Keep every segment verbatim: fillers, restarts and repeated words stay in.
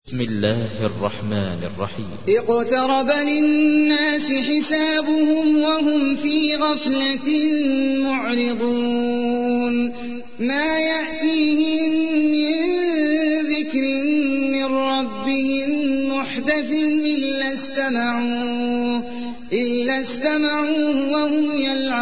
بسم الله الرحمن الرحيم. اقترب للناس حسابهم وهم في غفلة معرضون ما يأتيهم من ذكر من ربهم محدث إلا استمعوه إلا استمعوه وهم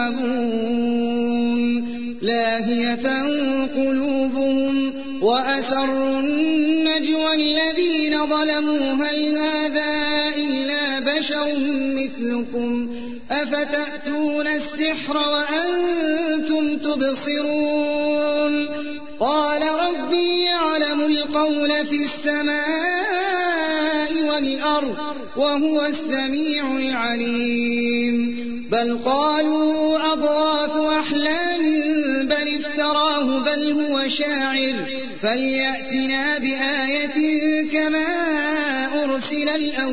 يلعبون لاهية قلوبهم وأسروا النجوى الذين ظلموا هل هذا إلا بشر مثلكم أفتأتون السحر وأنتم تبصرون قال ربي يعلم القول في السماء والأرض وهو السميع العليم بل قالوا أضغاث أحلام بل افتراه بل هو شاعر فليأتنا بآية كما أرسل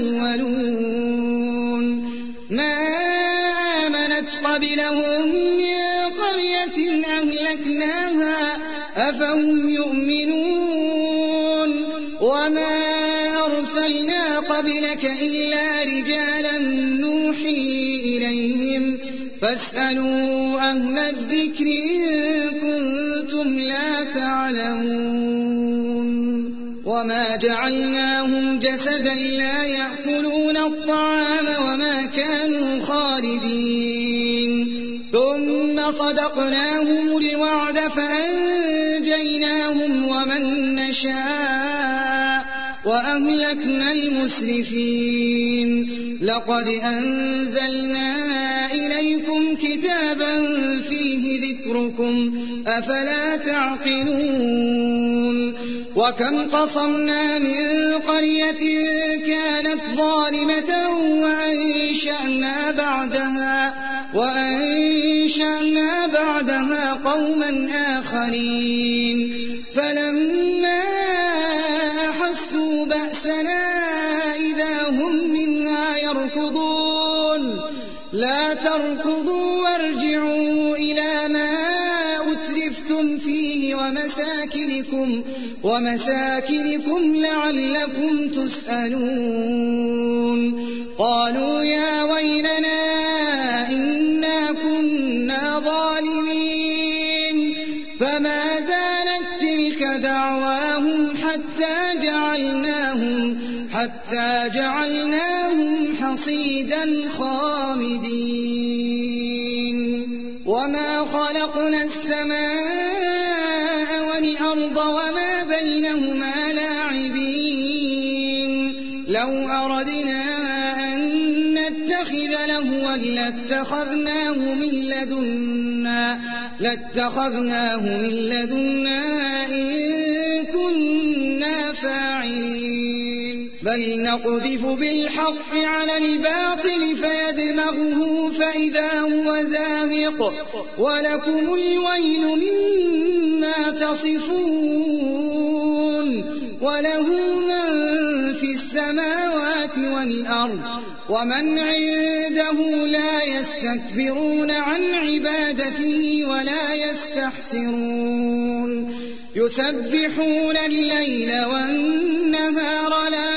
الأولون ما آمنت قبلهم من قرية أهلكناها أفهم يؤمنون وما أرسلنا قبلك إلا رجالا نوحي إليهم فاسألوا أهل الذكر إن كنتم لا تعلمون وما جعلناهم جسدا لا يأكلون الطعام وما كانوا خالدين ثم صدقناهم الوعد فأنجيناهم ومن نشاء وأهلكنا المسرفين لقد أنزلنا إليكم كتابا فيه ذكركم أفلا تعقلون وكم قصمنا من قرية كانت ظالمة وأنشأنا بعدها وأنشأنا بعدها قوما آخرين فلما أحسوا بأسنا إذا هم منها يركضون لا تركضوا وارجعوا إلى ما أترفتم فيه ومساكنكم ومساكنكم لعلكم تسألون قالوا يا ويلنا إنا كنا ظالمين فما زالت تلك دعواهم حتى جعلناهم حتى جعلناهم حصيدا خامدين وما خلقنا السماء والأرض وما بينهما لاعبين لو أردنا أن نتخذ لهوا لاتخذناه من لدنا لاتخذناه من لدنا إن كنا فاعلين بل نقذف بالحق على الباطل فيدمغه فإذا هو زاهق ولكم الويل مما تصفون وله من في السماوات والأرض ومن عنده لا يستكبرون عن عبادته ولا يستحسرون يسبحون الليل والنهار لا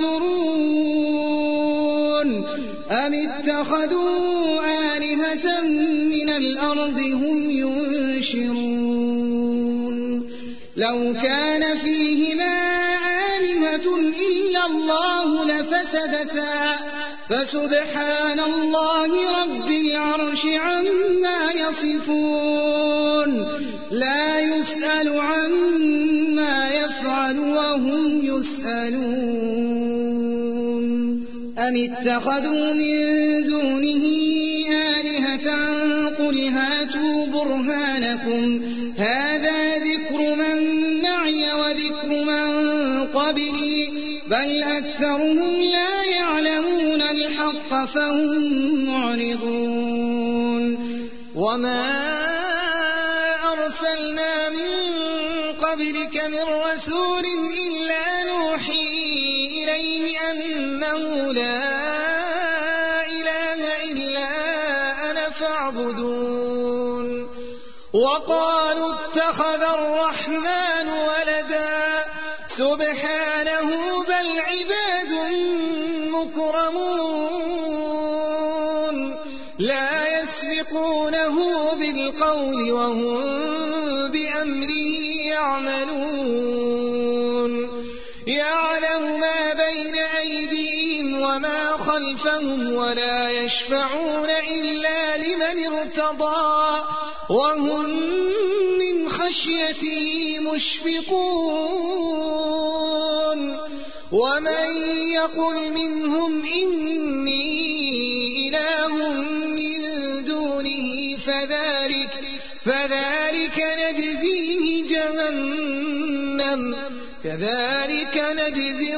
يفطرون أم اتخذوا آلهة من الأرض هم ينشرون لو كان فيهما آلهة إلا الله لفسدتا فسبحان الله رب العرش عما يصفون لا يسأل عما يفعل وهم يسألون أم اتخذوا من دونه آلهة قل هاتوا برهانكم هذا ذكر من معي وذكر من قبلي بل أكثرهم لا يعلمون الحق فهم معرضون وما أرسلنا من قبلك من رسول إلا نوحي إليه أنه لا إله إلا أنا فاعبدون وقالوا اتخذ الرحمن ولدا سبحانه بل مكرمون لا يسبقونه بالقول وهم بأمره يعملون يعلم ما بين أيديهم وما خلفهم ولا يشفعون إلا لمن ارتضى وهم من خشيته مشفقون ومن يقل منهم إني إله من دونه فذلك, فذلك نجزيه جهنم كذلك نجزي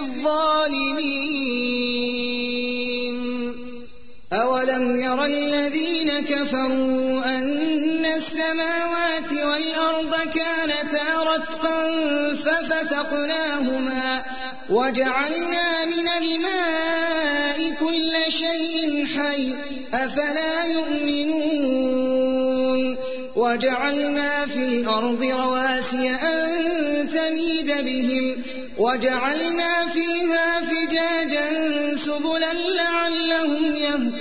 الظالمين أولم ير الذين كفروا أن السماوات والأرض كانتا رتقا ففتقناهما وجعلنا من الماء كل شيء حي أفلا يؤمنون وجعلنا في الأرض رواسي أن تميد بهم وجعلنا فيها فجاجا سبلا لعلهم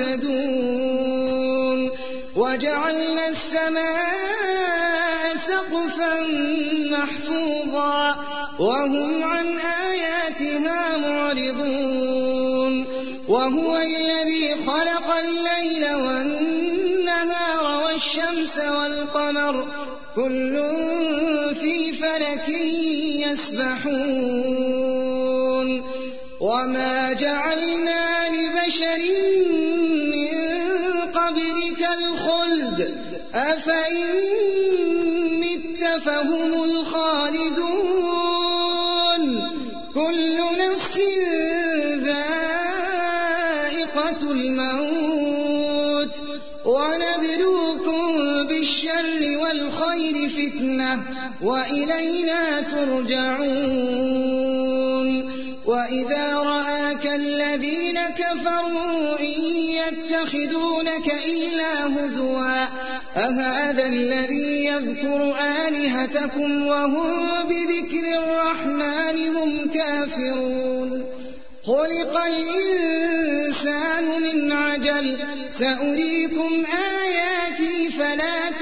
يهتدون وجعلنا السماء سقفا محفوظا وهم عن آياتها معرضون وهو الذي خلق الليل والنهار والشمس والقمر كل في فلك يسبحون وما جعلنا لبشر من قبلك الخلد أفإن مت فهم الخالدون كل نفس ذائقة الموت ونبلوكم بالشر والخير فتنة وإلينا ترجعون وإذا رآك الذين كفروا إن يتخذونك إلا هزوا أهذا الذي يذكر آلهتكم وهم بذكر الرحمن هم كافرون خلق الإنسان من عجل سأريكم آياتي فلا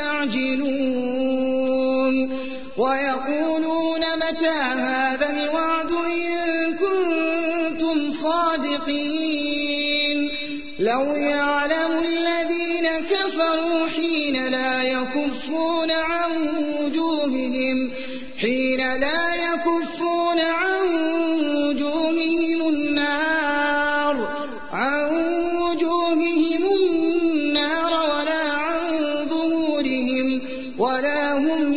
تستعجلون ويقولون متى هذا الوعد إن كنتم صادقين لو يعلم الذين كفروا حين لا يكفون عن وجوههم حين لا يكفون عن وجوههم النار عن وجوههم النار ولا عن ظهورهم ولا هم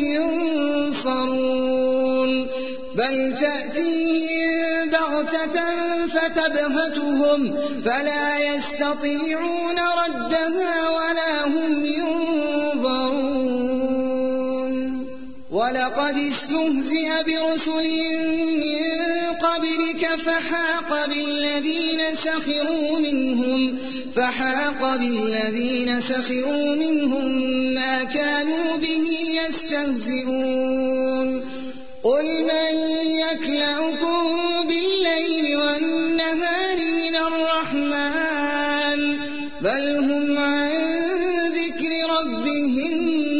ينصرون بل تأتيهم بغتة فتبهتهم فلا يستطيعون ردها ولا هم ينظرون ولقد استهزئ برسل من قبلك فحاق بالذين سخروا منهم فحاق بالذين سخروا منهم ما كانوا به يستهزئون قل من يكلؤكم بالليل والنهار من الرحمن بل هم عن ذكر ربهم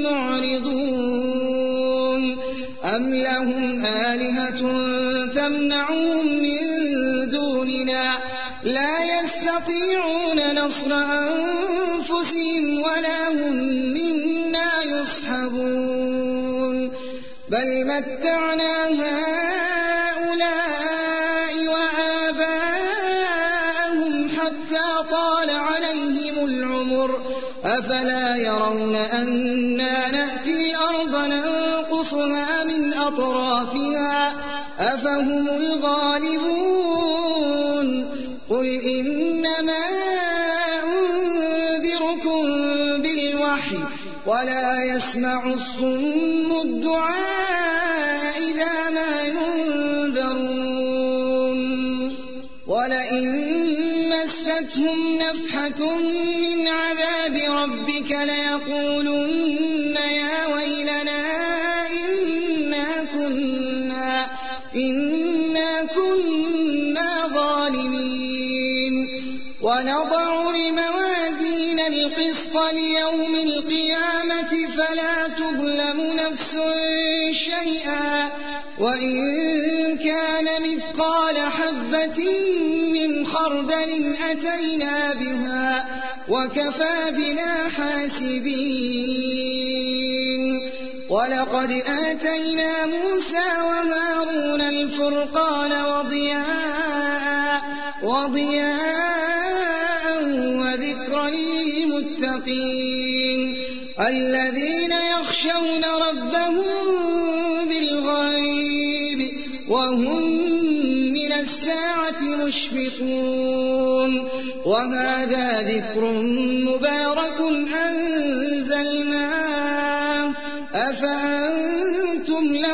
معرضون أم لهم آلهة تمنعهم من دوننا لا يستطيعون نصر أنفسهم ولا هم منا يصحبون بل متعنا هؤلاء وآباءهم حتى طال عليهم العمر أفلا يرون أنا نأتي الأرض ننقصها من أطرافها أفهم الغالبون قل إنما أنذركم بالوحي ولا يسمع الصم الدعاء إذا ما ينذرون ولئن مستهم نفحة من عذاب ربك ليقولن يا ويلنا إنا كنا إنا كنا ظالمين ونضع الموازين القسط ليوم القيامة فلا تظلم نفس شيئا وإن كان مثقال حبة من خردل أتينا بها وكفى بنا حاسبين ولقد آتينا موسى وهارون الفرقان وضياء, وضياء وذكرا للمتقين الذين يخشون ربهم بالغيب وهم من الساعة مشفقون وهذا ذكر مبارك أنزلناه أفأنتم له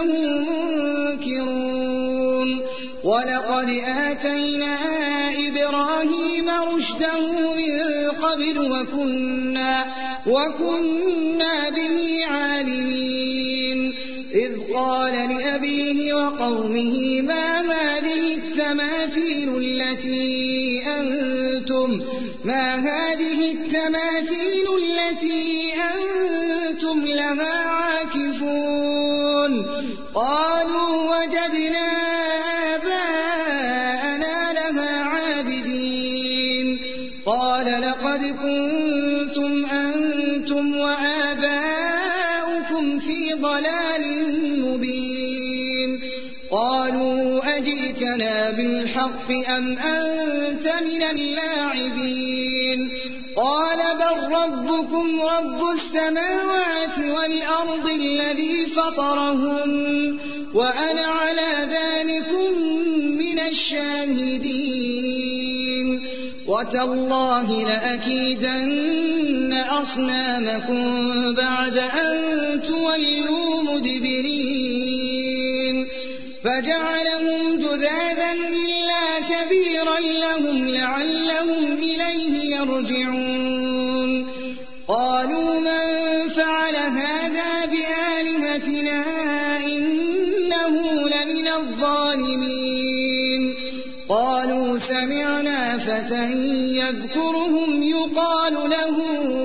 منكرون ولقد آتينا إبراهيم رشده من قبل وكنا, وكنا به عالمين إذ قال لأبيه وقومه ما هذه التماثيل التي أنتم ما هذه التماثيل التي أنتم لها عاكفون قالوا وجدنا آباءنا لها عابدين قال لقد كنتم أنتم وآباؤكم في ضلال مبين قالوا أجئتنا بالحق أم أنت من اللاعبين قال بل ربكم رب السماوات والأرض الذي فطرهن وأنا على ذلكم من الشاهدين وتالله لأكيدن أصنامكم بعد أن تولوا مدبرين فجعلهم جذاذا إلا كبيرا لهم لعلهم إليه يرجعون قالوا من فعل هذا بآلهتنا إنه لمن الظالمين قالوا سمعنا فتى يذكرهم يقال له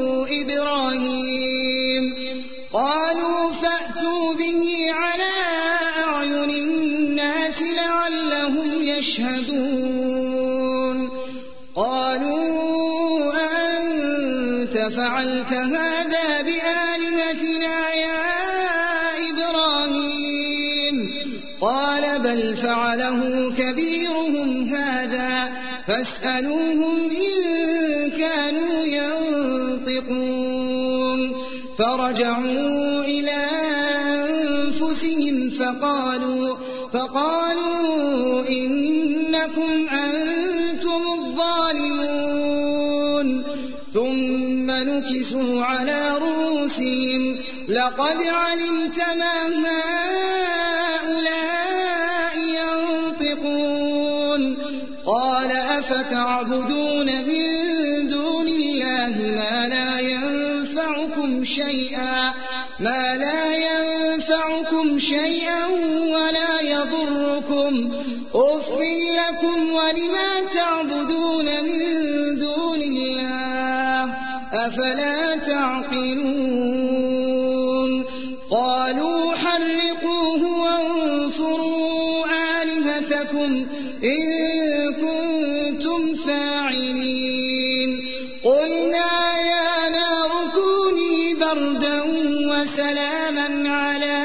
إبراهيم قالوا فأتوا به على أعين الناس لعلهم يشهدون قالوا أنت فعلت هذا بآلهتنا يا إبراهيم قال بل فعله كبيرهم هذا فاسألوهم إن كانوا ينطقون فرجعوا إلى أنفسهم فقالوا, فقالوا إنكم أنتم الظالمون ثم نكسوا على رؤوسهم لقد علمت ما هؤلاء ينطقون قال أفتعبدون من دون الله ما لا ينفعكم شيئا ما لا ينفعكم شيئا ولا يضركم أف لكم ولما تعبدون من دون الله أفلا تعقلون قالوا حرقوه وانصروا آلهتكم إن كنتم فاعلين قلنا يا نار كوني بردا وسلاما على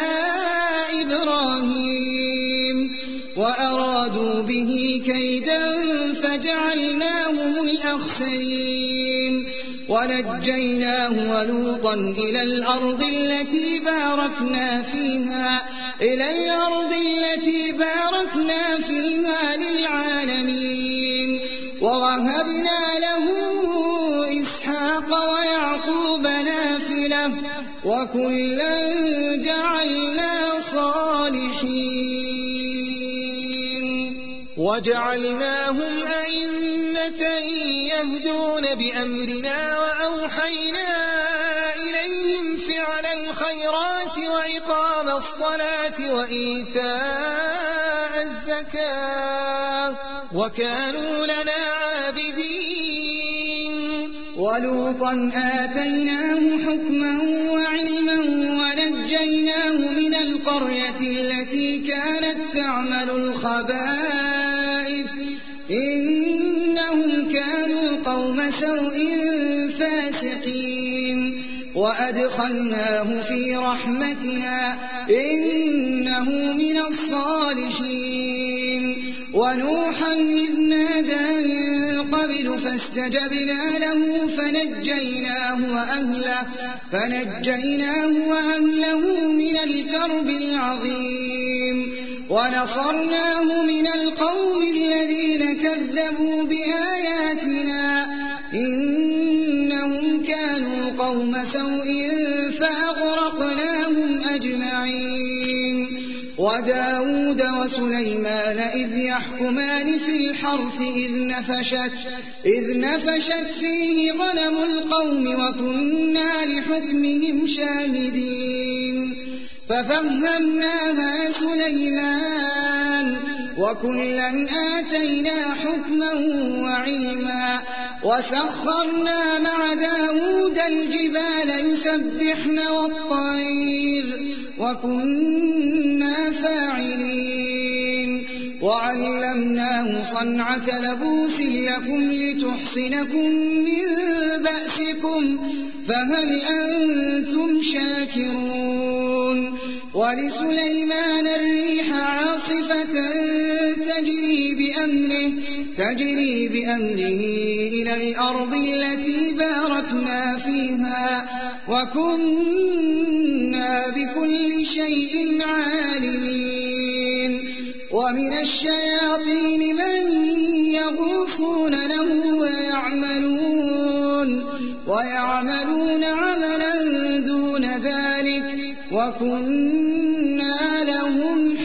إبراهيم وأرادوا به كيدا فجعلناهم الأخسرين ونجيناه ولوطا إلى الأرض التي باركنا فيها إلى الأرض التي باركنا فيها للعالمين ووهبنا له إسحاق ويعقوب نافلة وكلا جعلنا صالحين وجعلناهم أئمة يهدون بأمرنا وأوحينا إليهم فعل الخيرات وإقام الصلاة وإيتاء الزكاة وكانوا لنا عابدين ولوطا آتيناه حكما وعلما ونجيناه من القرية التي كانت تعمل الخبائث إنهم كانوا قوم سوء فاسقين وأدخلناه في رحمتنا إنه من الصالحين ونوحا إذ نادى من قبل فاستجبنا له فنجيناه وأهله, فنجيناه وأهله من الكرب العظيم ونصرناه من القوم الذين كذبوا بآياتنا إنهم كانوا قوم سوء فأغرقناهم أجمعين وداود وسليمان إذ يحكمان في الحرث إذ نفشت, إذ نفشت فيه غنم القوم وكنا لحكمهم شاهدين ففهمناها سليمان وكلا آتينا حكما وعلما وسخرنا مع داود الجبال يسبحن والطير وكنا فاعلين وعلمناه صنعة لبوس لكم لتحصنكم من بأسكم فهل أنتم شاكرون ولسليمان الريح عاصفة تجري بأمره, تجري بأمره إلى الأرض التي باركنا فيها وكنا بكل شيء عالمين ومن الشياطين من يغوصون له ويعملون, ويعملون عملا دون ذلك وكنا لهم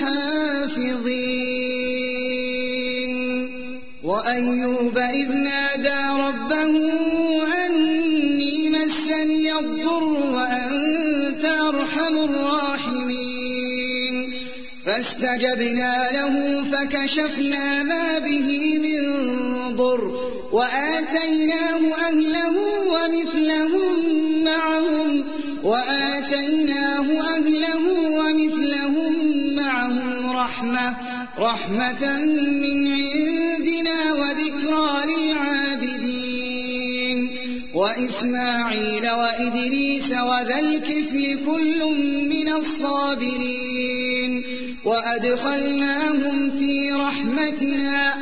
حافظين وأيوب إذ نادى ربه أني مسني الضر وأنت أرحم الراحمين فاستجبنا له فكشفنا ما به من ضر وآتيناه أهله ومثلهم معهم وآتيناه أهله ومثلهم معهم رحمة, رحمة من عندنا وذكرى للعابدين وإسماعيل وإدريس وذا الكفل كل من الصابرين وأدخلناهم في رحمتنا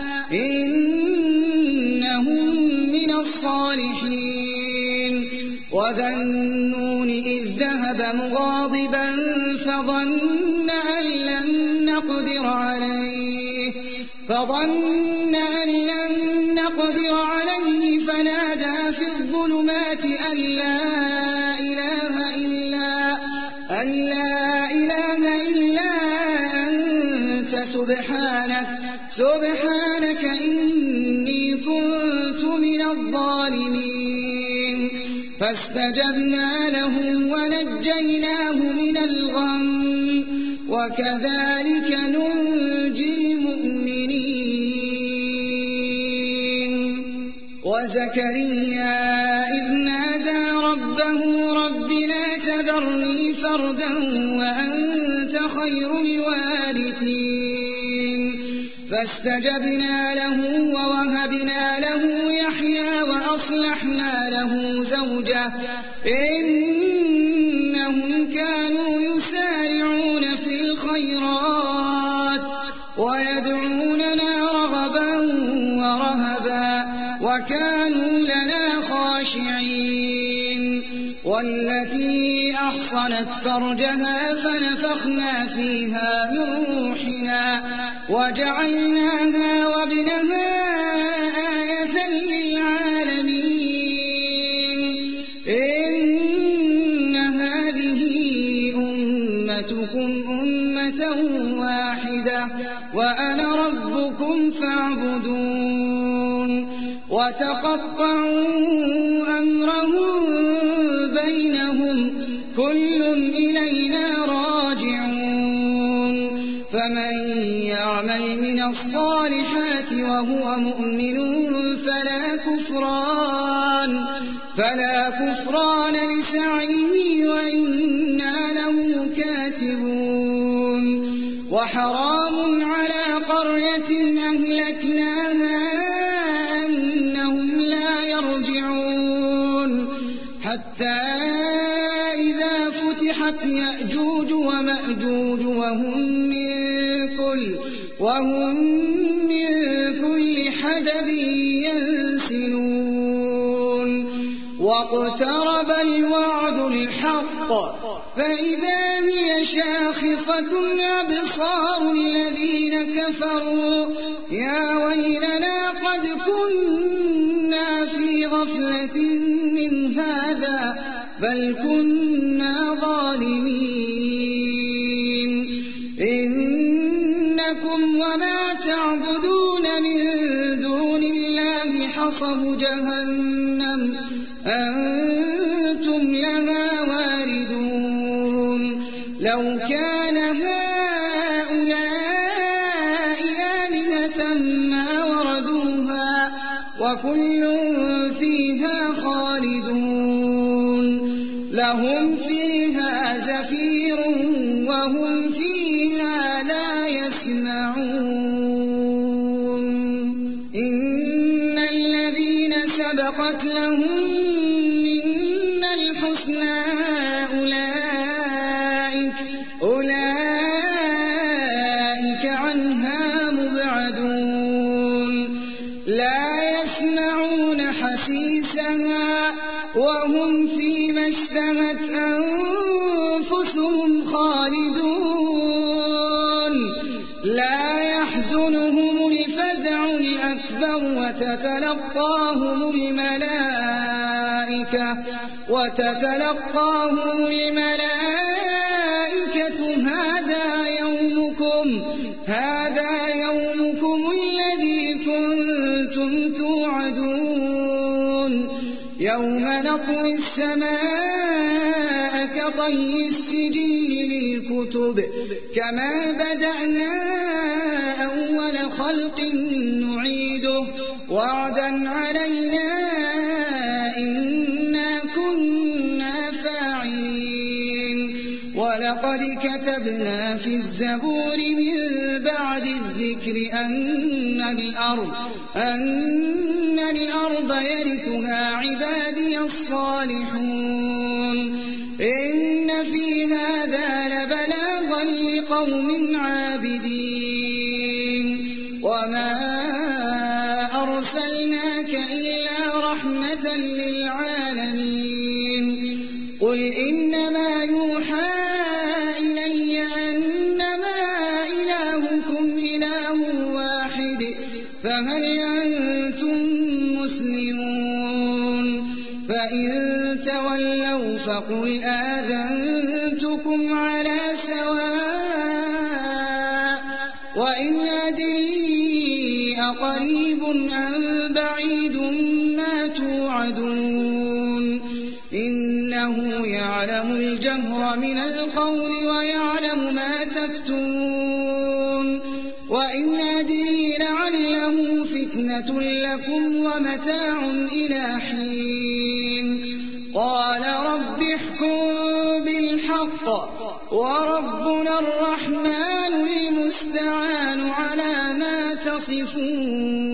إنهم من الصالحين وذا النون إذ ذهب مغاضبا فظن أن لن نقدر عليه, فظن أن لن نقدر عليه فنادى في الظلمات أن لا إله إلا, أن لا إله إلا أنت سبحانك, سبحانك إني كنت من الظالمين فاستجبنا له ونجيناه من الغم وكذلك ننجي المؤمنين وزكريا إذ نادى ربه رب لا تذرني فردا وأنت خير الوارثين فاستجبنا له ووهبنا له يحيى وأصلحنا له زوجه إنهم كانوا يسارعون في الخيرات ويدعوننا رغبا ورهبا وكانوا لنا خاشعين والتي أحصنت فرجها فنفخنا فيها من روحنا وجعلناها وابنها آية للعالمين إن هذه أمتكم أمة واحدة وأنا ربكم فاعبدون وتقطعوا أمرهم بينهم كل إلينا راجعون فمن يعمل من الصالحات وهو مؤمن فلا كفران فلا كفران لسعيه وإنا له كاتبون وحرام على قرية أهلكناها أنهم لا يرجعون حتى إذا فتحت يأجوج ومأجوج وهم من كل, وهم من كل حدب ينسلون واقترب الوعد الحق فإذا هي شاخصة أبصار الذين كفروا يا ويلنا قد كنا في غفلة من هذا بل كنا ظالمين إنكم وما تعبدون من دون الله حصب جهنم أنتم لها واردون لو كان هؤلاء آلهة ما وردوها وكل فيها خالدون لهم فيها زفير وهم فيها لا يسمعون إن الذين سبقت لهم منا الحسنى أولئك, أولئك عنها مبعدون لا يسمعون حسيسها وهم فيما اشتهت أنفسهم خالدون لا يحزنهم الفزع الأكبر وتتلقاهم الملائكة وتتلقاهم الملائكة هذا يومكم هذا يومكم الذي كنتم توعدون يوم نطوي السماء كطي السجل للكتب كما بدأنا أول خلق نعيده وعدا علينا إنا كنا فاعلين ولقد كتبنا في الزبور من بعد الذكر أن الأرض أن الأرض يرثها عبادي الصالحون إن في هذا لبلاغا لقوم عابدين وما أرسلناك إلا رحمة للعالمين قل إنما يوحى إلي أنما إلهكم إله واحد فهل أنتم مسلمون فإن تولوا فقل آذنتكم على سواء وإن أدري أقريب أم بعيد ما توعدون إنه يعلم الجهر من القول ويعلم ما تكتمون وإن أدري لعله فتنة لكم ومتاع إلى حين قال رب احكم بالحق وربنا الرحمن المستعان على ما تصفون